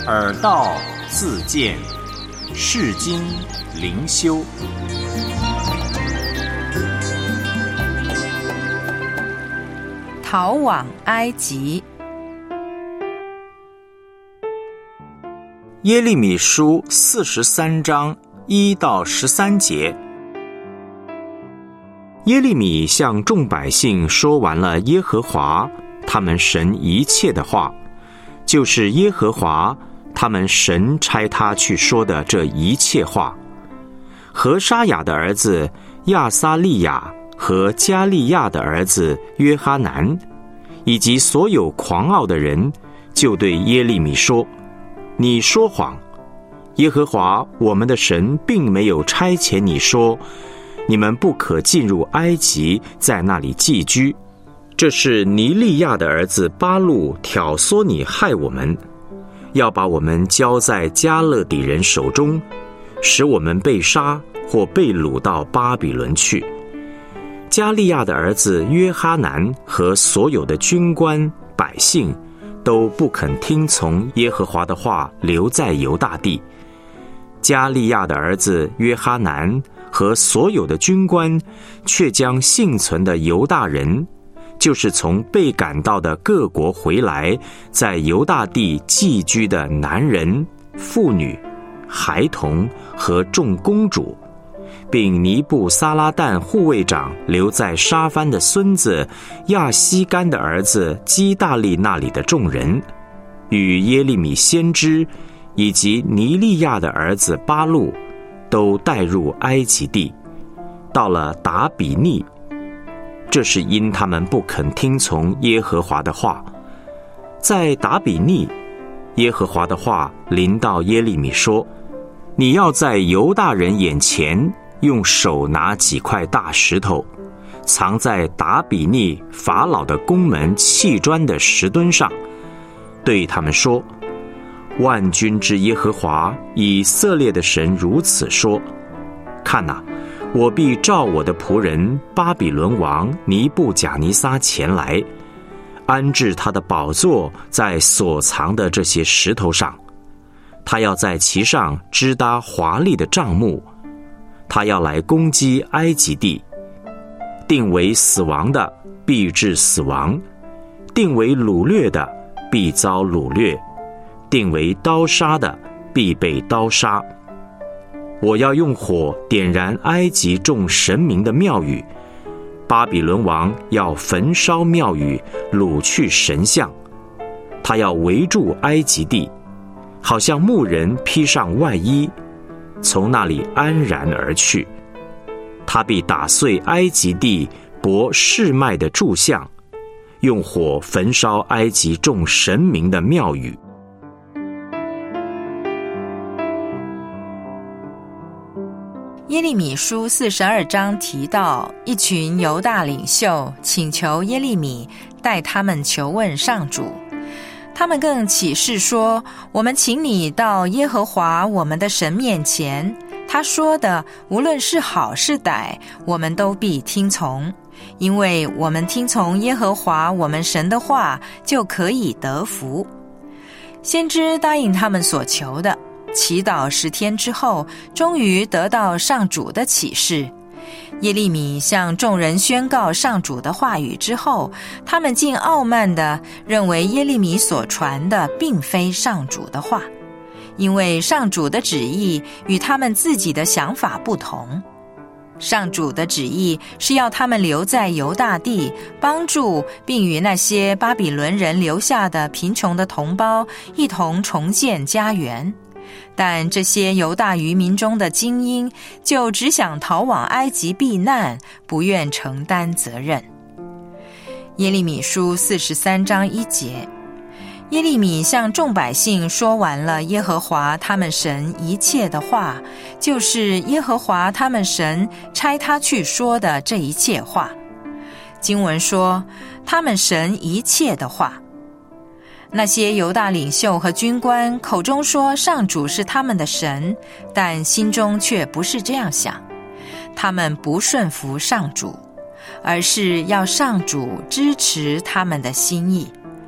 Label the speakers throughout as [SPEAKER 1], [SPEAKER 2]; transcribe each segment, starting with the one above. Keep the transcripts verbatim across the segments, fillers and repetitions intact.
[SPEAKER 1] 耳道自见，世经灵修。
[SPEAKER 2] 逃往埃及。
[SPEAKER 1] 耶利米书四十三章一到十三节。耶利米向众百姓说完了耶和华他们神一切的话，就是耶和华他们神差他去说的这一切话。何沙雅的儿子亚撒利雅和加利亚的儿子约哈南，以及所有狂傲的人，就对耶利米说：你说谎，耶和华我们的神并没有差遣你说，你们不可进入埃及，在那里寄居。这是尼利亚的儿子巴路挑唆你害我们，要把我们交在迦勒底人手中，使我们被杀或被掳到巴比伦去。加利亚的儿子约哈南和所有的军官百姓都不肯听从耶和华的话，留在犹大地。加利亚的儿子约哈南和所有的军官却将幸存的犹大人，就是从被赶到的各国回来，在犹大地寄居的男人、妇女、孩童和众公主，并尼布撒拉旦护卫长留在沙番的孙子亚西干的儿子基大利那里的众人，与耶利米先知以及尼利亚的儿子巴路，都带入埃及地，到了达比尼。这是因他们不肯听从耶和华的话。在达比尼，耶和华的话临到耶利米说：你要在犹大人眼前用手拿几块大石头，藏在达比尼法老的宫门砌砖的石墩上，对他们说：万军之耶和华以色列的神如此说：看哪，我必召我的仆人巴比伦王尼布甲尼撒前来，安置他的宝座在所藏的这些石头上。他要在其上支搭华丽的帐幕，他要来攻击埃及地。定为死亡的，必致死亡；定为掳掠的，必遭掳掠；定为刀杀的，必被刀杀。我要用火点燃埃及众神明的庙宇，巴比伦王要焚烧庙宇，掳去神像。他要围住埃及地，好像牧人披上外衣，从那里安然而去。他必打碎埃及地伯示麦的柱像，用火焚烧埃及众神明的庙宇。
[SPEAKER 2] 耶利米书四十二章提到，一群犹大领袖请求耶利米带他们求问上主。他们更起誓说：我们请你到耶和华我们的神面前，他说的无论是好是歹，我们都必听从，因为我们听从耶和华我们神的话，就可以得福。先知答应他们所求的，祈祷十天之后，终于得到上主的启示。耶利米向众人宣告上主的话语之后，他们竟傲慢地认为耶利米所传的并非上主的话，因为上主的旨意与他们自己的想法不同。上主的旨意是要他们留在犹大地，帮助并与那些巴比伦人留下的贫穷的同胞一同重建家园。但这些犹大渔民中的精英就只想逃往埃及避难，不愿承担责任。耶利米书四十三章一节，耶利米向众百姓说完了耶和华他们神一切的话，就是耶和华他们神差他去说的这一切话。经文说，他们神一切的话。那些犹大领袖和军官口中说上主是他们的神，但心中却不是这样想。他们不顺服上主，而是要上主支持他们的心意。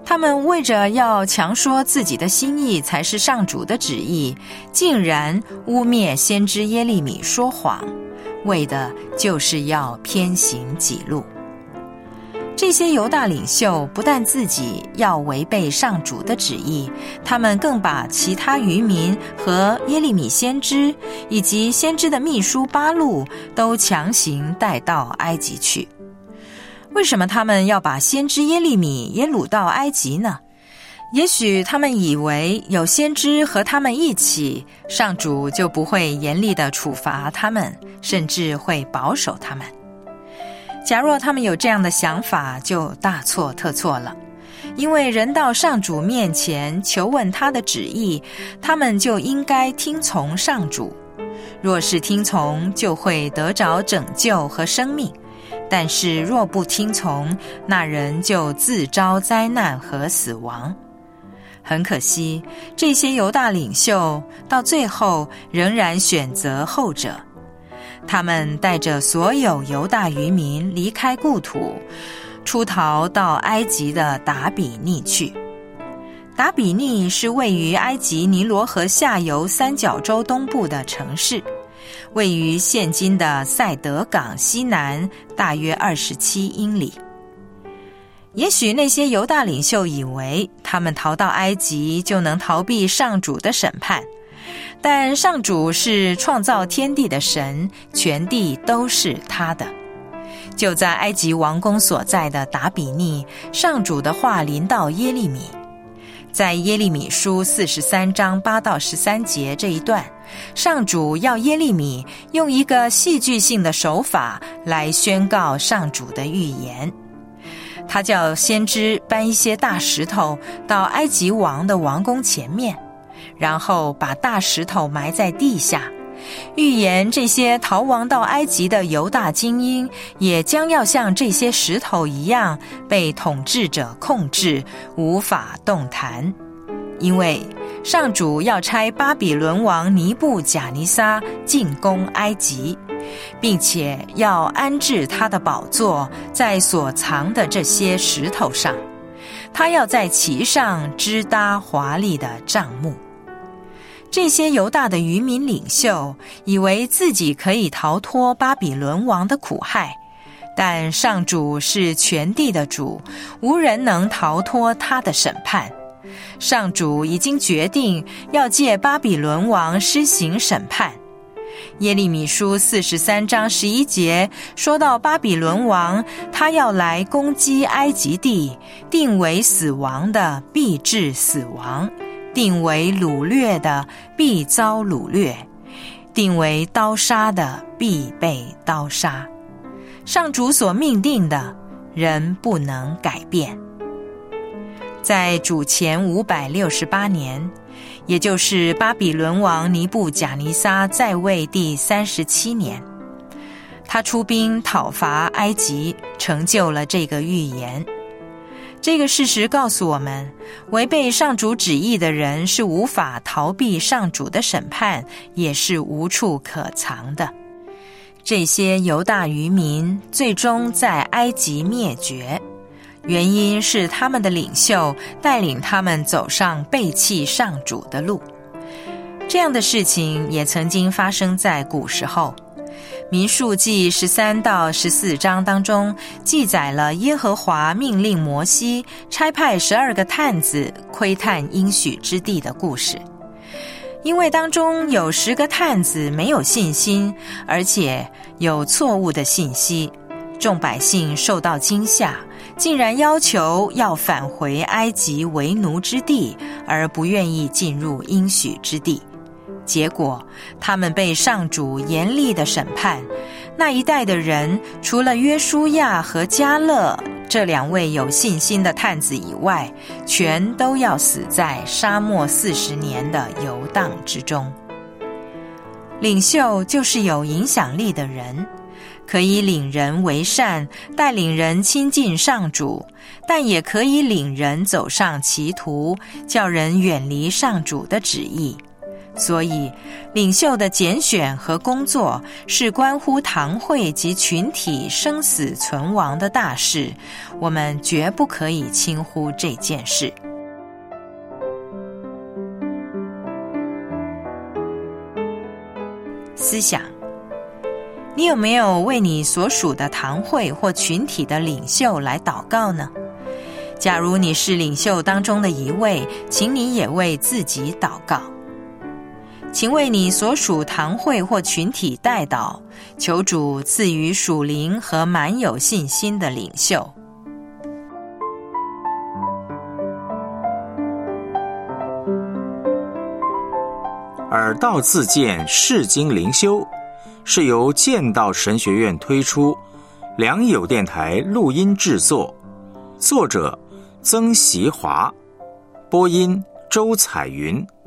[SPEAKER 2] 他们为着要强说自己的心意才是上主的旨意，竟然污蔑先知耶利米说谎，为的就是要偏行己路。这些犹大领袖不但自己要违背上主的旨意，他们更把其他渔民和耶利米先知以及先知的秘书巴录都强行带到埃及去。为什么他们要把先知耶利米也掳到埃及呢？也许他们以为有先知和他们一起，上主就不会严厉地处罚他们，甚至会保守他们。假若他们有这样的想法，就大错特错了。因为人到上主面前求问他的旨意，他们就应该听从上主。若是听从，就会得着拯救和生命。但是若不听从，那人就自招灾难和死亡。很可惜，这些犹大领袖到最后仍然选择后者。他们带着所有犹大渔民离开故土，出逃到埃及的达比尼去。达比尼是位于埃及尼罗河下游三角洲东部的城市，位于现今的塞德港西南大约二十七英里。也许那些犹大领袖以为他们逃到埃及就能逃避上主的审判，但上主是创造天地的神，全地都是他的。就在埃及王宫所在的达比尼，上主的话临到耶利米。在耶利米书四十三章八到十三节这一段，上主要耶利米用一个戏剧性的手法来宣告上主的预言。他叫先知搬一些大石头到埃及王的王宫前面，然后把大石头埋在地下，预言这些逃亡到埃及的犹大精英也将要像这些石头一样被统治者控制，无法动弹。因为上主要差巴比伦王尼布甲尼撒进攻埃及，并且要安置他的宝座在所藏的这些石头上，他要在其上支搭华丽的帐幕。这些犹大的渔民领袖以为自己可以逃脱巴比伦王的苦害，但上主是全地的主，无人能逃脱他的审判。上主已经决定要借巴比伦王施行审判。耶利米书四十三章十一节说到巴比伦王，他要来攻击埃及地，定为死亡的必致死亡，定为掳掠的必遭掳掠，定为刀杀的必被刀杀。上主所命定的，人不能改变。在主前五百六十八年，也就是巴比伦王尼布甲尼撒在位第三十七年，他出兵讨伐埃及，成就了这个预言。这个事实告诉我们，违背上主旨意的人是无法逃避上主的审判，也是无处可藏的。这些犹大渔民最终在埃及灭绝，原因是他们的领袖带领他们走上背弃上主的路。这样的事情也曾经发生在古时候。民数记十三到十四章当中记载了耶和华命令摩西差派十二个探子窥探应许之地的故事。因为当中有十个探子没有信心，而且有错误的信息，众百姓受到惊吓，竟然要求要返回埃及为奴之地，而不愿意进入应许之地。结果他们被上主严厉的审判，那一代的人除了约书亚和迦勒这两位有信心的探子以外，全都要死在沙漠四十年的游荡之中。领袖就是有影响力的人，可以领人为善，带领人亲近上主，但也可以领人走上歧途，叫人远离上主的旨意。 所以领袖的拣选和工作是关乎堂会及群体生死存亡的大事，我们绝不可以轻忽这件事。思想：你有没有为你所属的堂会或群体的领袖来祷告呢？假如你是领袖当中的一位，请你也为自己祷告。请为你所属堂会或群体代祷，求主赐予属灵和满有信心的领袖。
[SPEAKER 1] 耳道自荐释经灵修是由剑道神学院推出，良友电台录音制作，作者曾习华，播音周彩云。